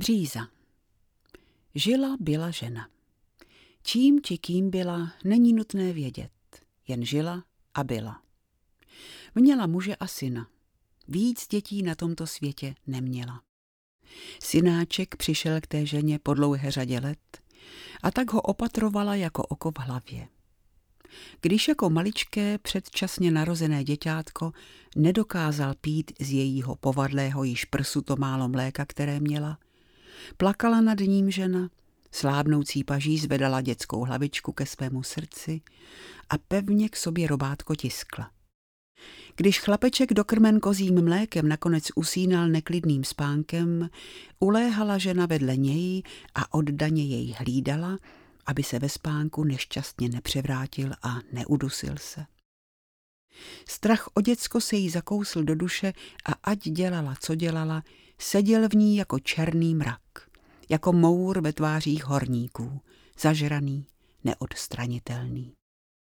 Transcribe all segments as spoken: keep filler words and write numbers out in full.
Bříza. Žila byla žena. Čím či kým byla, není nutné vědět, jen žila a byla. Měla muže a syna. Víc dětí na tomto světě neměla. Synáček přišel k té ženě po dlouhé řadě let a tak ho opatrovala jako oko v hlavě. Když jako maličké předčasně narozené děťátko nedokázal pít z jejího povadlého již prsu to málo mléka, které měla, plakala nad ním žena, slábnoucí paží zvedala dětskou hlavičku ke svému srdci a pevně k sobě robátko tiskla. Když chlapeček dokrmen kozím mlékem nakonec usínal neklidným spánkem, uléhala žena vedle něj a oddaně jej hlídala, aby se ve spánku nešťastně nepřevrátil a neudusil se. Strach o děcko se jí zakousl do duše a ať dělala, co dělala, seděl v ní jako černý mrak, jako mour ve tvářích horníků, zažraný, neodstranitelný.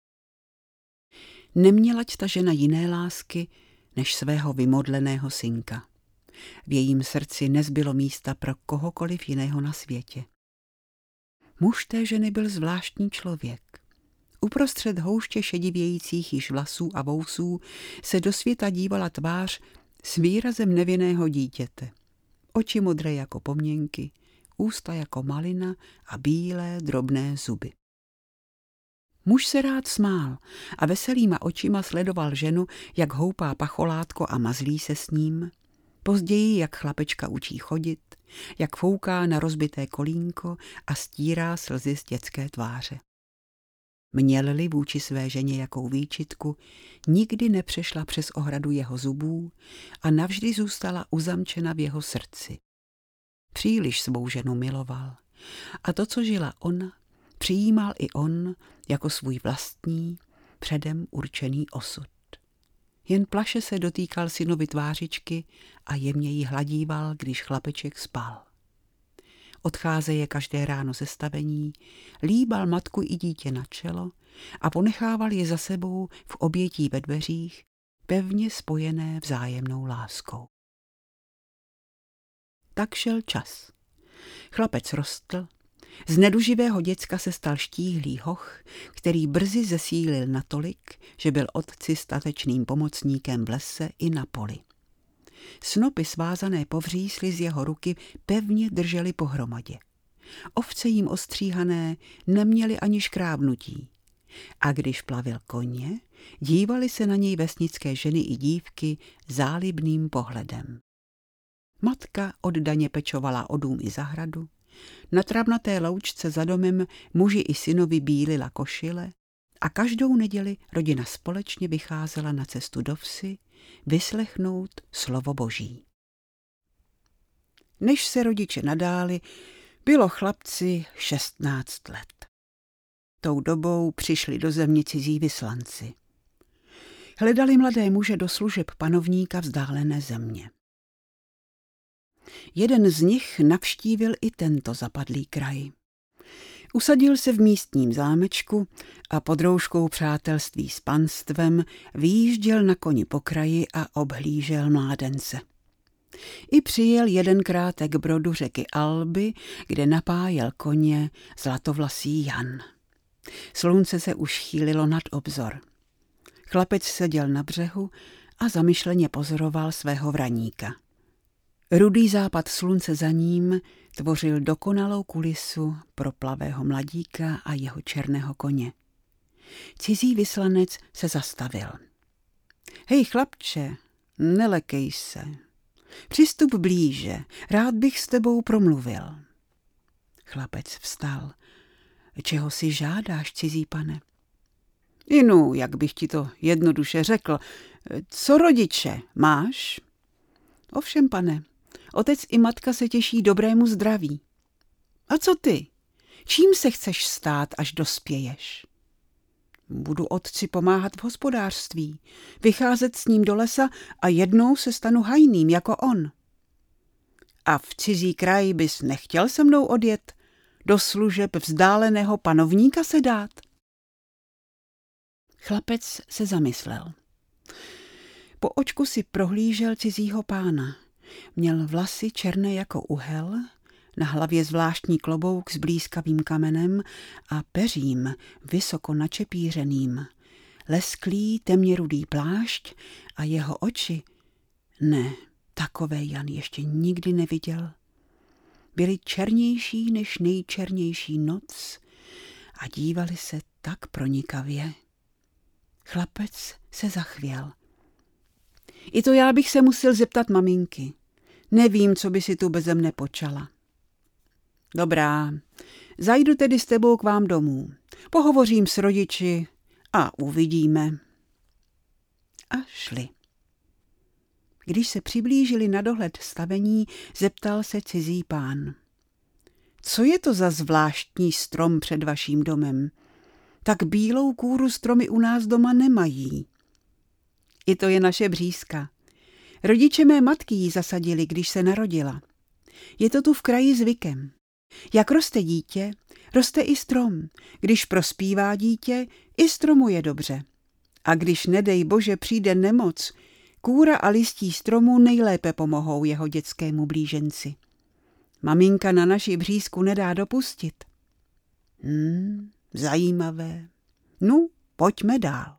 Nemělať ta žena jiné lásky než svého vymodleného synka. V jejím srdci nezbylo místa pro kohokoliv jiného na světě. Muž té ženy byl zvláštní člověk. Uprostřed houště šedivějících již vlasů a vousů se do světa dívala tvář s výrazem nevinného dítěte. Oči modré jako pomněnky, ústa jako malina a bílé drobné zuby. Muž se rád smál a veselýma očima sledoval ženu, jak houpá pacholátko a mazlí se s ním. Později, jak chlapečka učí chodit, jak fouká na rozbité kolínko a stírá slzy z dětské tváře. Měl-li vůči své ženě jakou výčitku, nikdy nepřešla přes ohradu jeho zubů a navždy zůstala uzamčena v jeho srdci. Příliš svou ženu miloval a to, co žila ona, přijímal i on jako svůj vlastní, předem určený osud. Jen plaše se dotýkal synovi tvářičky a jemně jí hladíval, když chlapeček spal. Odcházeje každé ráno ze stavení, líbal matku i dítě na čelo a ponechával je za sebou v obětí ve dveřích, pevně spojené vzájemnou láskou. Tak šel čas. Chlapec rostl, z neduživého děcka se stal štíhlý hoch, který brzy zesílil natolik, že byl otci statečným pomocníkem v lese i na poli. Snopy svázané povřísly z jeho ruky pevně držely pohromadě. Ovce jim ostříhané neměly ani škrábnutí. A když plavil koně, dívali se na něj vesnické ženy i dívky zálibným pohledem. Matka oddaně pečovala o dům i zahradu, na travnaté loučce za domem muži i synovi bílila košile a každou neděli rodina společně vycházela na cestu do vsi vyslechnout slovo Boží. Než se rodiče nadáli, bylo chlapci šestnáct let. Tou dobou přišli do země cizí vyslanci. Hledali mladé muže do služeb panovníka vzdálené země. Jeden z nich navštívil i tento zapadlý kraj. Usadil se v místním zámečku a pod rouškou přátelství s panstvem vyjížděl na koni po kraji a obhlížel mládence. I přijel jedenkrát k brodu řeky Alby, kde napájel koně zlatovlasý Jan. Slunce se už chýlilo nad obzor. Chlapec seděl na břehu a zamyšleně pozoroval svého vraníka. Rudý západ slunce za ním tvořil dokonalou kulisu pro plavého mladíka a jeho černého koně. Cizí vyslanec se zastavil. Hej chlapče, nelekej se. Přistup blíže, rád bych s tebou promluvil. Chlapec vstal. Čeho si žádáš, cizí pane? Inu, jak bych ti to jednoduše řekl. Co rodiče, máš? Ovšem, pane, otec i matka se těší dobrému zdraví. A co ty? Čím se chceš stát, až dospěješ? Budu otci pomáhat v hospodářství, vycházet s ním do lesa a jednou se stanu hajným jako on. A v cizí kraj bys nechtěl se mnou odjet? Do služeb vzdáleného panovníka se dát? Chlapec se zamyslel. Po očku si prohlížel cizího pána. Měl vlasy černé jako uhel, na hlavě zvláštní klobouk s blýskavým kamenem a peřím vysoko načepířeným, lesklý temně rudý plášť a jeho oči, ne, takové Jan ještě nikdy neviděl. Byly černější než nejčernější noc a dívali se tak pronikavě. Chlapec se zachvěl. I to já bych se musel zeptat maminky. Nevím, co by si tu beze mne počala. Dobrá, zajdu tedy s tebou k vám domů. Pohovořím s rodiči a uvidíme. A šli. Když se přiblížili na dohled stavení, zeptal se cizí pán. Co je to za zvláštní strom před vaším domem? Tak bílou kůru stromy u nás doma nemají. I to je naše břízka. Rodiče mé matky ji zasadili, když se narodila. Je to tu v kraji zvykem. Jak roste dítě, roste i strom. Když prospívá dítě, i stromu je dobře. A když nedej bože přijde nemoc, kůra a listí stromu nejlépe pomohou jeho dětskému blíženci. Maminka na naši břízku nedá dopustit. Hmm, zajímavé. No, pojďme dál.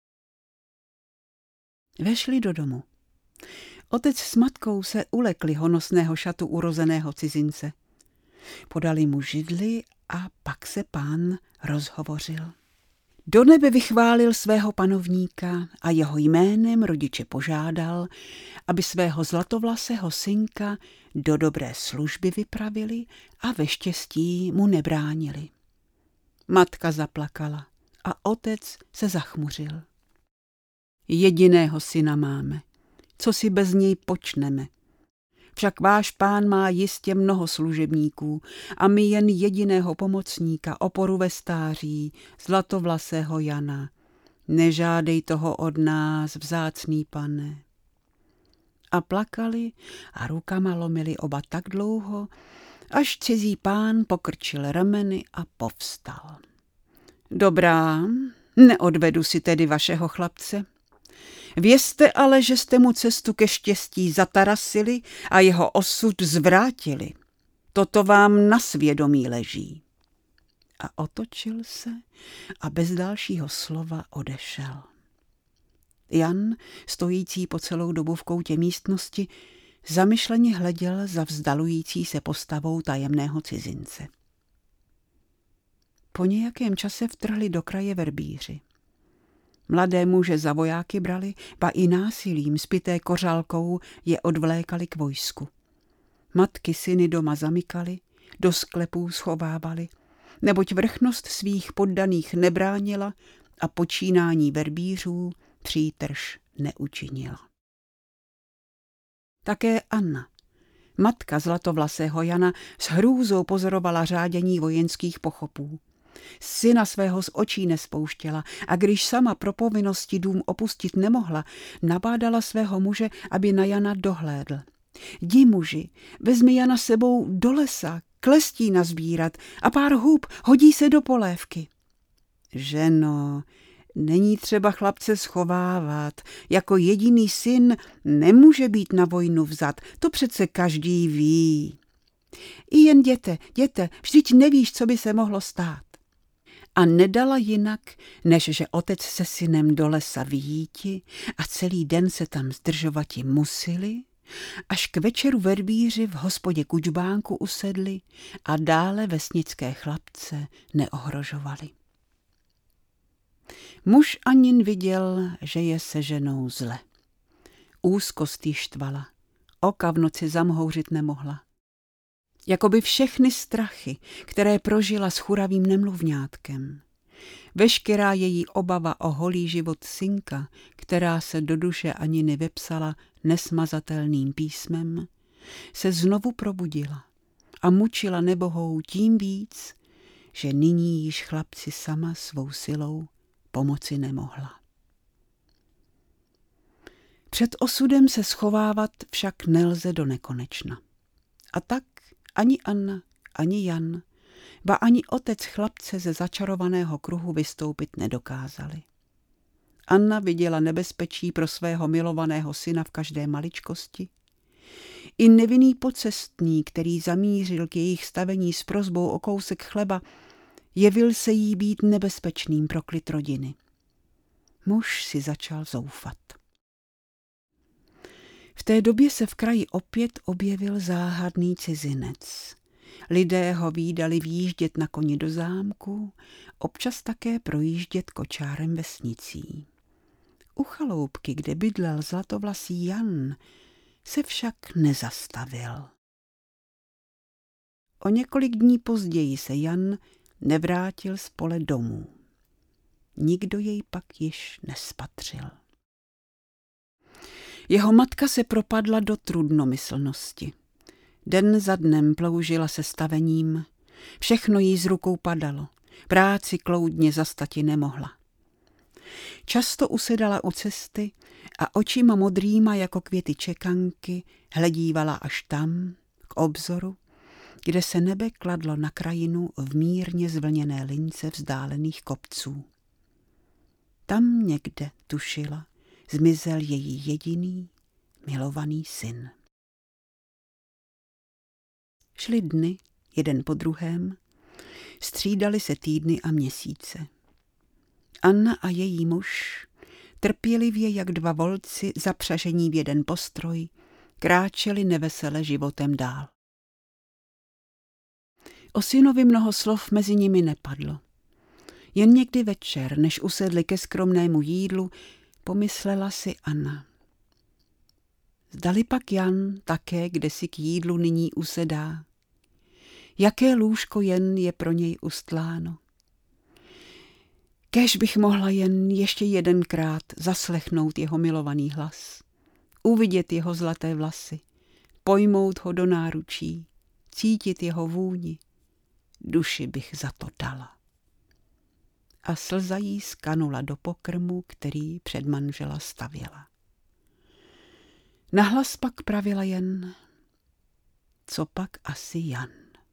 Vešli do domu. Otec s matkou se ulekli honosného šatu urozeného cizince. Podali mu židli a pak se pán rozhovořil. Do nebe vychválil svého panovníka a jeho jménem rodiče požádal, aby svého zlatovlasého synka do dobré služby vypravili a ve štěstí mu nebránili. Matka zaplakala a otec se zachmuřil. Jediného syna máme, co si bez něj počneme. Však váš pán má jistě mnoho služebníků a my jen jediného pomocníka, oporu ve stáří, zlatovlasého Jana. Nežádej toho od nás, vzácný pane. A plakali a rukama lomili oba tak dlouho, až cizí pán pokrčil rameny a povstal. Dobrá, neodvedu si tedy vašeho chlapce. Vězte ale, že jste mu cestu ke štěstí zatarasili a jeho osud zvrátili. Toto vám na svědomí leží. A otočil se a bez dalšího slova odešel. Jan, stojící po celou dobu v koutě místnosti, zamyšleně hleděl za vzdalující se postavou tajemného cizince. Po nějakém čase vtrhli do kraje verbíři. Mladé muže za vojáky brali, ba i násilím spité kořálkou je odvlékali k vojsku. Matky syny doma zamykali, do sklepů schovávali, neboť vrchnost svých poddaných nebránila a počínání verbířů přítrž neučinila. Také Anna, matka zlatovlasého Jana, s hrůzou pozorovala řádění vojenských pochopů. Syna svého z očí nespouštěla a když sama pro povinnosti dům opustit nemohla, nabádala svého muže, aby na Jana dohlédl. Jdi muži, vezmi Jana sebou do lesa, klestí nazbírat a pár hub hodí se do polévky. Ženo, není třeba chlapce schovávat, jako jediný syn nemůže být na vojnu vzat, to přece každý ví. I jen jděte, jděte, vždyť nevíš, co by se mohlo stát. A nedala jinak, než že otec se synem do lesa vyjíti a celý den se tam zdržovati museli, až k večeru verbíři v hospodě Kučbánku usedli a dále vesnické chlapce neohrožovali. Muž Anin viděl, že je se ženou zle. Úzkost jí štvala, oka v noci zamhouřit nemohla. Jakoby všechny strachy, které prožila s churavým nemluvňátkem. Veškerá její obava o holý život synka, která se do duše Aniny vepsala nesmazatelným písmem, se znovu probudila a mučila nebohou tím víc, že nyní již chlapci sama svou silou pomoci nemohla. Před osudem se schovávat však nelze do nekonečna. A tak ani Anna, ani Jan, ba ani otec chlapce ze začarovaného kruhu vystoupit nedokázali. Anna viděla nebezpečí pro svého milovaného syna v každé maličkosti. I nevinný pocestný, který zamířil k jejich stavení s prosbou o kousek chleba, jevil se jí být nebezpečným pro klid rodiny. Muž si začal zoufat. V té době se v kraji opět objevil záhadný cizinec. Lidé ho vídali výjíždět na koni do zámku, občas také projíždět kočárem vesnicí. U chaloupky, kde bydlel zlatovlasý Jan, se však nezastavil. O několik dní později se Jan nevrátil z pole domů. Nikdo jej pak již nespatřil. Jeho matka se propadla do trudnomyslnosti. Den za dnem ploužila se stavením, všechno jí z rukou padalo, práci kloudně zastati nemohla. Často usedala u cesty a očima modrýma jako květy čekanky hledívala až tam, k obzoru, kde se nebe kladlo na krajinu v mírně zvlněné lince vzdálených kopců. Tam někde, tušila, zmizel její jediný, milovaný syn. Šly dny, jeden po druhém, střídaly se týdny a měsíce. Anna a její muž, trpělivě jak dva volci zapřažení v jeden postroj, kráčeli nevesele životem dál. O synovi mnoho slov mezi nimi nepadlo. Jen někdy večer, než usedli ke skromnému jídlu, pomyslela si Anna. Zdali pak Jan také kdesi k jídlu nyní usedá. Jaké lůžko jen je pro něj ustláno. Kéž bych mohla jen ještě jedenkrát zaslechnout jeho milovaný hlas, uvidět jeho zlaté vlasy, pojmout ho do náručí, cítit jeho vůni. Duši bych za to dala. A slza jí skanula do pokrmu, který před manžela stavěla. Nahlas pak pravila jen, co pak asi Jan.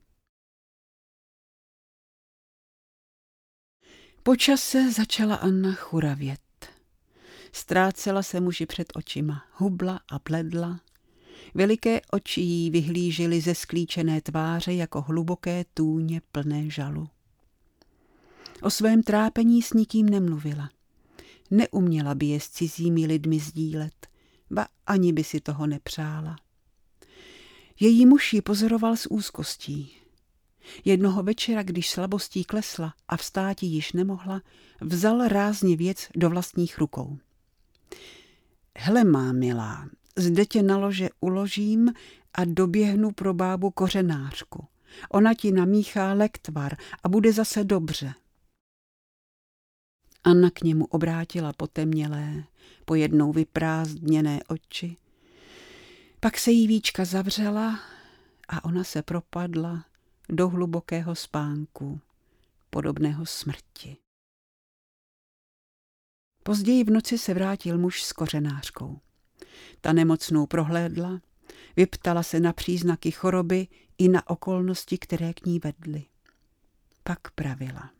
Po čase začala Anna churavět. Ztrácela se muži před očima, hubla a bledla. Veliké oči jí vyhlížely ze sklíčené tváře jako hluboké tůně plné žalu. O svém trápení s nikým nemluvila. Neuměla by je s cizími lidmi sdílet, ba ani by si toho nepřála. Její muž ji pozoroval s úzkostí. Jednoho večera, když slabostí klesla a vstáti již nemohla, vzal rázně věc do vlastních rukou. Hele, má milá, zde tě na lože uložím a doběhnu pro bábu kořenářku. Ona ti namíchá lektvar a bude zase dobře. Anna k němu obrátila potemnělé, pojednou vyprázdněné oči. Pak se jí víčka zavřela a ona se propadla do hlubokého spánku, podobného smrti. Později v noci se vrátil muž s kořenářkou. Ta nemocnou prohlédla, vyptala se na příznaky choroby i na okolnosti, které k ní vedly. Pak pravila.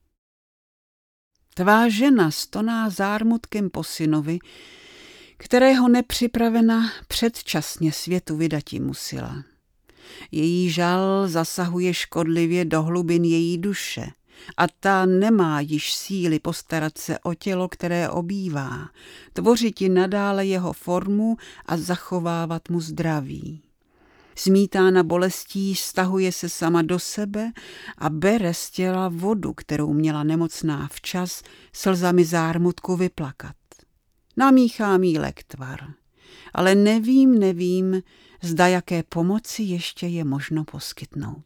Tvá žena stoná zármutkem po synovi, kterého nepřipravena předčasně světu vydati musila. Její žal zasahuje škodlivě do hlubin její duše a ta nemá již síly postarat se o tělo, které obývá, tvořit i nadále jeho formu a zachovávat mu zdraví. Zmítána bolestí stahuje se sama do sebe a bere z těla vodu, kterou měla nemocná včas slzami zármutku vyplakat. Namíchám jí lektvar, ale nevím, nevím, zda jaké pomoci ještě je možno poskytnout.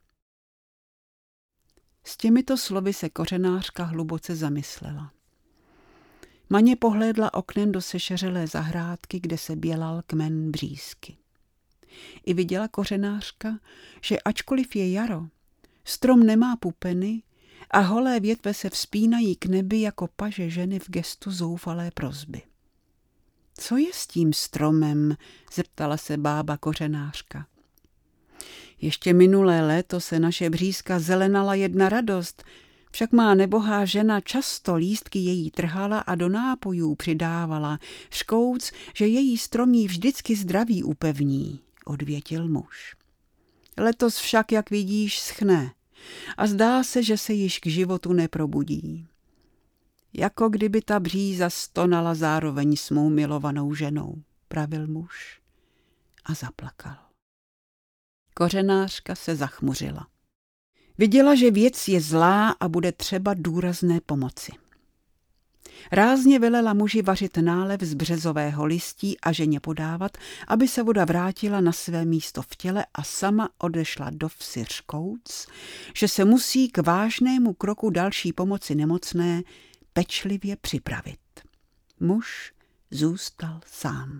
S těmito slovy se kořenářka hluboce zamyslela. Maně pohlédla oknem do sešeřelé zahrádky, kde se bělal kmen břízky. I viděla kořenářka, že ačkoliv je jaro, strom nemá pupeny a holé větve se vzpínají k nebi jako paže ženy v gestu zoufalé prosby. Co je s tím stromem? Zeptala se bába kořenářka. Ještě minulé léto se naše břízka zelenala jedna radost, však má nebohá žena často lístky její trhala a do nápojů přidávala, škouc, že její strom jí vždycky zdraví upevní, odvětil muž. Letos však, jak vidíš, schne a zdá se, že se již k životu neprobudí. Jako kdyby ta bříza stonala zároveň s mou milovanou ženou, pravil muž a zaplakal. Kořenářka se zachmuřila. Viděla, že věc je zlá a bude třeba důrazné pomoci. Rázně velela muži vařit nálev z březového listí a ženě podávat, aby se voda vrátila na své místo v těle a sama odešla do vsi řkouc, že se musí k vážnému kroku další pomoci nemocné pečlivě připravit. Muž zůstal sám.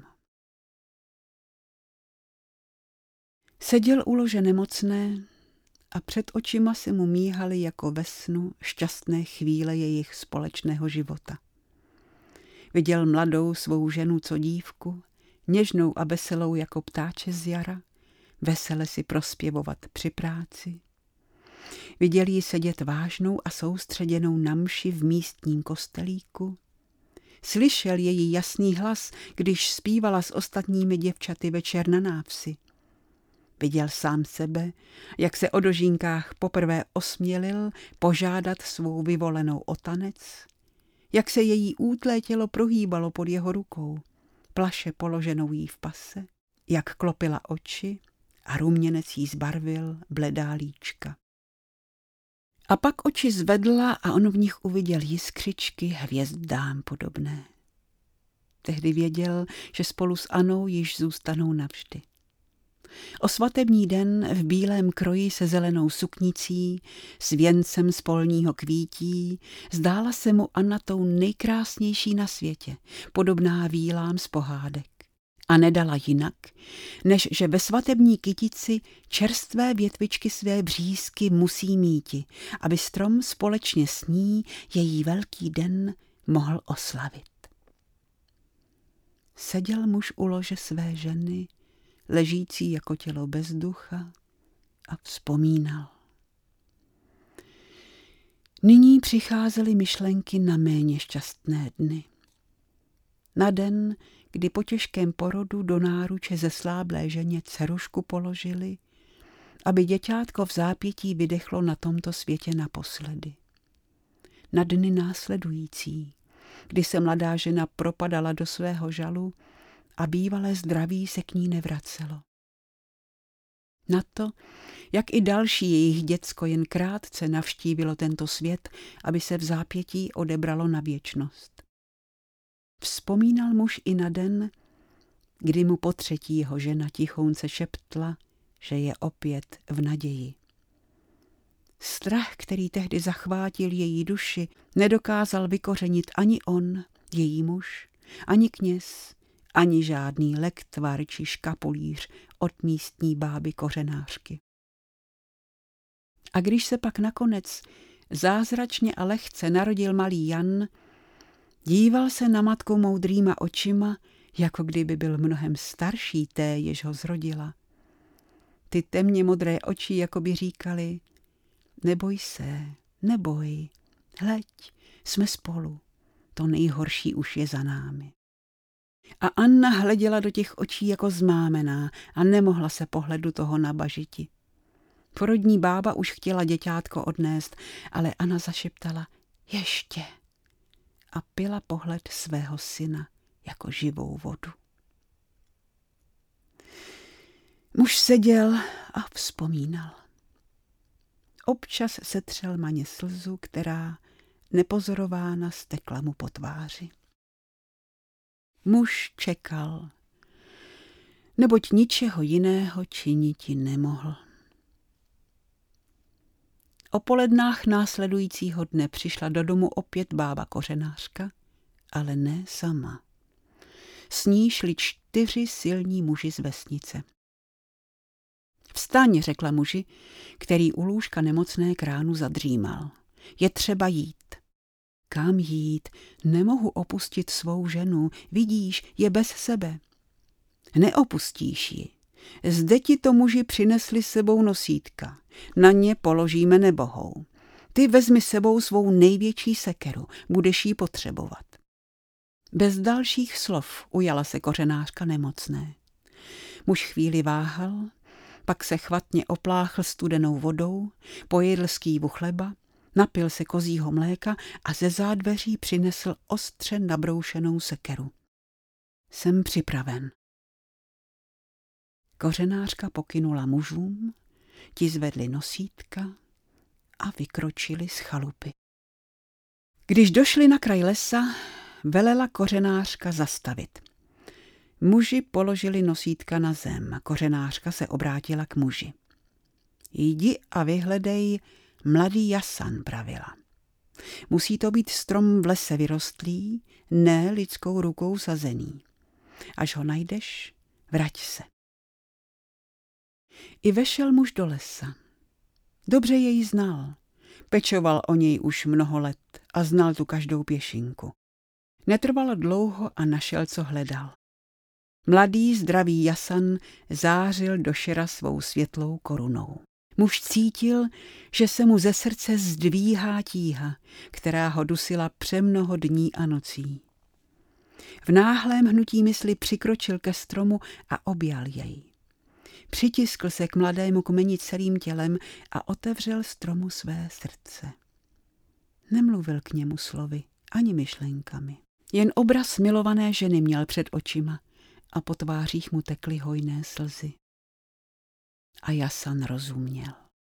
Seděl u lože nemocné a před očima se mu míhaly jako ve snu šťastné chvíle jejich společného života. Viděl mladou svou ženu co dívku, něžnou a veselou jako ptáče z jara, vesele si prospěvovat při práci. Viděl ji sedět vážnou a soustředěnou na mši v místním kostelíku. Slyšel její jasný hlas, když zpívala s ostatními děvčaty večer na návsi. Viděl sám sebe, jak se o dožínkách poprvé osmělil požádat svou vyvolenou o tanec, jak se její útlé tělo prohýbalo pod jeho rukou, plaše položenou jí v pase, jak klopila oči a ruměnec jí zbarvil bledá líčka. A pak oči zvedla a on v nich uviděl jiskřičky hvězdám podobné. Tehdy věděl, že spolu s Anou již zůstanou navždy. O svatební den v bílém kroji se zelenou suknicí, s věncem z polního kvítí, zdála se mu Anna tou nejkrásnější na světě, podobná vílám z pohádek. A nedala jinak, než že ve svatební kytici čerstvé větvičky své břízky musí míti, aby strom společně s ní její velký den mohl oslavit. Seděl muž u lože své ženy, ležící jako tělo bez ducha, a vzpomínal. Nyní přicházely myšlenky na méně šťastné dny. Na den, kdy po těžkém porodu do náruče zesláblé ženě dcerušku položili, aby děťátko v zápětí vydechlo na tomto světě naposledy. Na dny následující, kdy se mladá žena propadala do svého žalu a bývalé zdraví se k ní nevracelo. Na to, jak i další jejich děcko jen krátce navštívilo tento svět, aby se v zápětí odebralo na věčnost. Vzpomínal muž i na den, kdy mu po třetí jeho žena tichounce šeptla, že je opět v naději. Strach, který tehdy zachvátil její duši, nedokázal vykořenit ani on, její muž, ani kněz, ani žádný lektvar či škapulíř od místní báby kořenářky. A když se pak nakonec zázračně a lehce narodil malý Jan, díval se na matku moudrýma očima, jako kdyby byl mnohem starší té, jež ho zrodila. Ty temně modré oči jako by říkali, neboj se, neboj, hleď, jsme spolu, to nejhorší už je za námi. A Anna hleděla do těch očí jako zmámená a nemohla se pohledu toho nabažiti. Porodní bába už chtěla děťátko odnést, ale Anna zašeptala ještě a pila pohled svého syna jako živou vodu. Muž seděl a vzpomínal. Občas setřel maně slzu, která nepozorována stekla mu po tváři. Muž čekal, neboť ničeho jiného činiti nemohl. O polednách následujícího dne přišla do domu opět bába kořenářka, ale ne sama. S ní šli čtyři silní muži z vesnice. Vstaň, řekla muži, který u lůžka nemocné k ránu zadřímal. Je třeba jít. Kam jít? Nemohu opustit svou ženu. Vidíš, je bez sebe. Neopustíš ji. Zde ti to muži přinesli s sebou nosítka. Na ně položíme nebohou. Ty vezmi sebou svou největší sekeru. Budeš ji potřebovat. Bez dalších slov ujala se kořenářka nemocné. Muž chvíli váhal, pak se chvatně opláchl studenou vodou, pojedl skývu chleba, napil se kozího mléka a ze zádveří přinesl ostře nabroušenou sekeru. Jsem připraven. Kořenářka pokynula mužům, ti zvedli nosítka a vykročili z chalupy. Když došli na kraj lesa, velela kořenářka zastavit. Muži položili nosítka na zem. Kořenářka se obrátila k muži. Jdi a vyhledej mladý jasan, pravila. Musí to být strom v lese vyrostlý, ne lidskou rukou sazený. Až ho najdeš, vrať se. I vešel muž do lesa. Dobře jej znal. Pečoval o něj už mnoho let a znal tu každou pěšinku. Netrvalo dlouho a našel, co hledal. Mladý zdravý jasan zářil do šera svou světlou korunou. Muž cítil, že se mu ze srdce zdvíhá tíha, která ho dusila přemnoho dní a nocí. V náhlém hnutí mysli přikročil ke stromu a objal jej. Přitiskl se k mladému kmeni celým tělem a otevřel stromu své srdce. Nemluvil k němu slovy ani myšlenkami. Jen obraz milované ženy měl před očima a po tvářích mu tekly hojné slzy. A jasan rozuměl.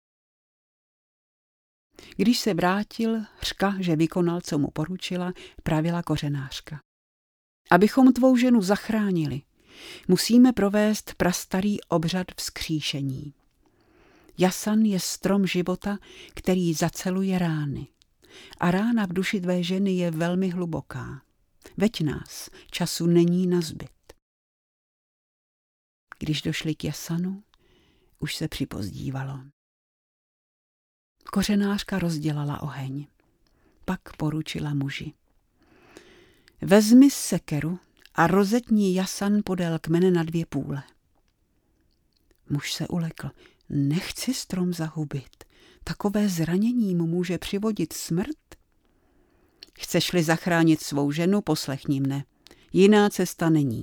Když se vrátil, řka, že vykonal, co mu poručila, pravila kořenářka. Abychom tvou ženu zachránili, musíme provést prastarý obřad vzkříšení. Jasan je strom života, který zaceluje rány. A rána v duši tvé ženy je velmi hluboká. Veď nás, času není nazbyt. Když došli k jasanu, už se připozdívalo. Kořenářka rozdělala oheň. Pak poručila muži. Vezmi sekeru a rozetni jasan podél kmene na dvě půle. Muž se ulekl. Nechci strom zahubit. Takové zranění mu může přivodit smrt. Chceš-li zachránit svou ženu, poslechni mne. Jiná cesta není.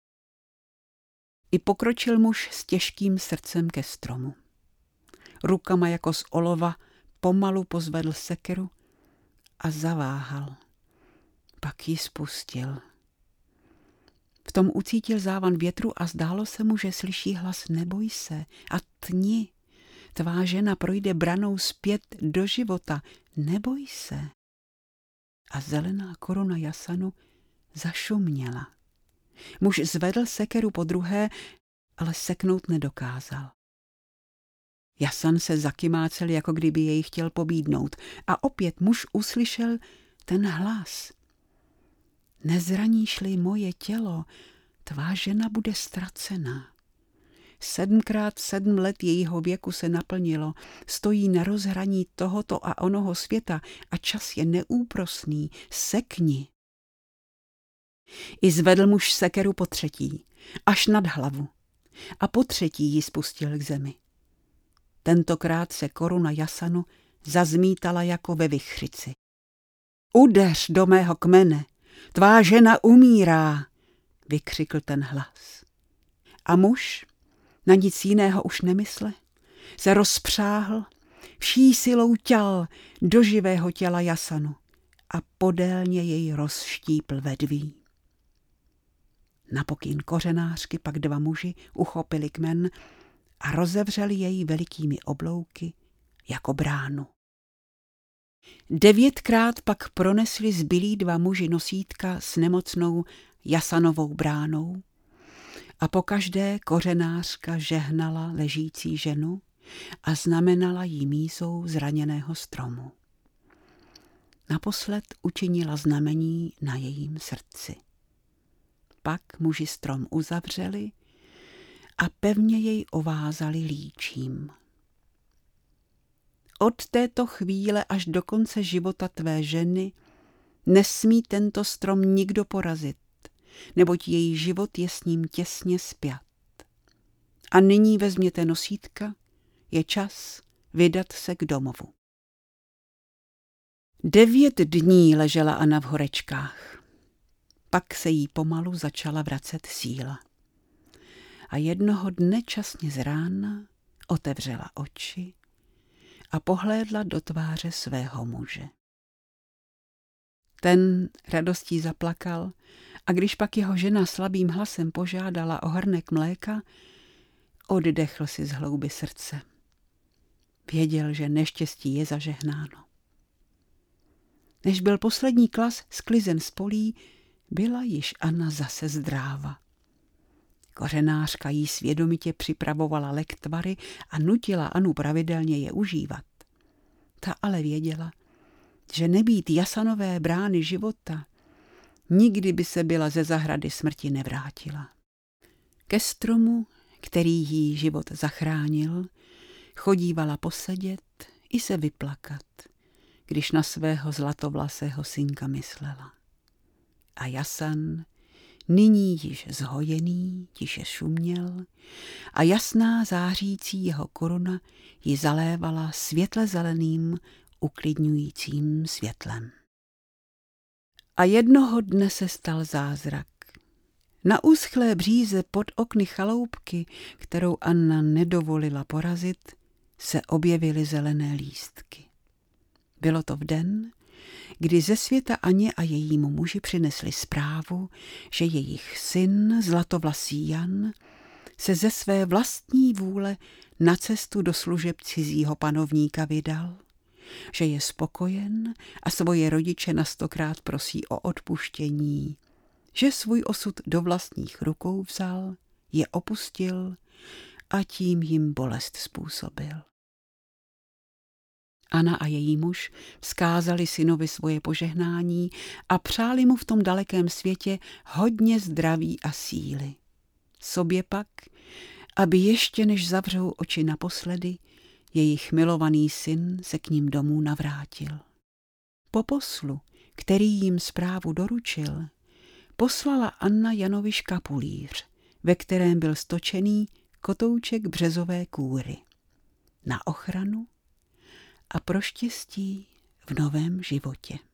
I pokročil muž s těžkým srdcem ke stromu. Rukama jako z olova pomalu pozvedl sekeru a zaváhal. Pak ji spustil. V tom ucítil závan větru a zdálo se mu, že slyší hlas neboj se a tni. Tvá žena projde branou zpět do života. Neboj se. A zelená koruna jasanu zašuměla. Muž zvedl sekeru podruhé, ale seknout nedokázal. Jasan se zakymácel, jako kdyby jej chtěl pobídnout, a opět muž uslyšel ten hlas. Nezraníš-li moje tělo, tvá žena bude ztracená. Sedmkrát sedm let jejího věku se naplnilo, stojí na rozhraní tohoto a onoho světa a čas je neúprosný, sekni. I zvedl muž sekeru po třetí, až nad hlavu, a po třetí ji spustil k zemi. Tentokrát se koruna jasanu zazmítala jako ve vichřici. Udeř do mého kmene, tvá žena umírá, vykřikl ten hlas. A muž, na nic jiného už nemysle, se rozpřáhl, vší silou ťal do živého těla jasanu a podélně jej rozštípl vedví. Na pokyn kořenářky pak dva muži uchopili kmen a rozevřeli jej velikými oblouky jako bránu. Devětkrát pak pronesli zbylí dva muži nosítka s nemocnou jasanovou bránou a pokaždé kořenářka žehnala ležící ženu a znamenala jí mízou zraněného stromu. Naposled učinila znamení na jejím srdci. Pak muži strom uzavřeli a pevně jej ovázali líčím. Od této chvíle až do konce života tvé ženy nesmí tento strom nikdo porazit, neboť její život je s ním těsně spjat. A nyní vezměte nosítka, je čas vydat se k domovu. Devět dní ležela Anna v horečkách. Pak se jí pomalu začala vracet síla. a jednoho dne časně z rána otevřela oči a pohlédla do tváře svého muže. Ten radostí zaplakal a když pak jeho žena slabým hlasem požádala o hrnek mléka, oddechl si z hloubi srdce. Věděl, že neštěstí je zažehnáno. Než byl poslední klas sklizen z polí, byla již Anna zase zdráva. Kořenářka jí svědomitě připravovala lektvary a nutila Anu pravidelně je užívat. Ta ale věděla, že nebýt Jasanové brány života, nikdy by se byla ze zahrady smrti nevrátila. Ke stromu, který jí život zachránil, chodívala posedět i se vyplakat, když na svého zlatovlasého synka myslela. A Jasan, nyní již zhojený, tiše šuměl a jasná zářící jeho koruna ji zalévala světle zeleným, uklidňujícím světlem. A jednoho dne se stal zázrak. Na uschlé bříze pod okny chaloupky, kterou Anna nedovolila porazit, se objevily zelené lístky. Bylo to v den, kdy ze světa Aně a jejímu muži přinesli zprávu, že jejich syn, zlatovlasý Jan, se ze své vlastní vůle na cestu do služeb cizího panovníka vydal, že je spokojen a svoje rodiče na stokrát prosí o odpuštění, že svůj osud do vlastních rukou vzal, je opustil a tím jim bolest způsobil. Anna a její muž vzkázali synovi svoje požehnání a přáli mu v tom dalekém světě hodně zdraví a síly. Sobě pak, aby ještě než zavřou oči naposledy, jejich milovaný syn se k ním domů navrátil. Po poslu, který jim zprávu doručil, poslala Anna Janovi škapulíř, ve kterém byl stočený kotouček březové kůry, na ochranu a pro štěstí v novém životě.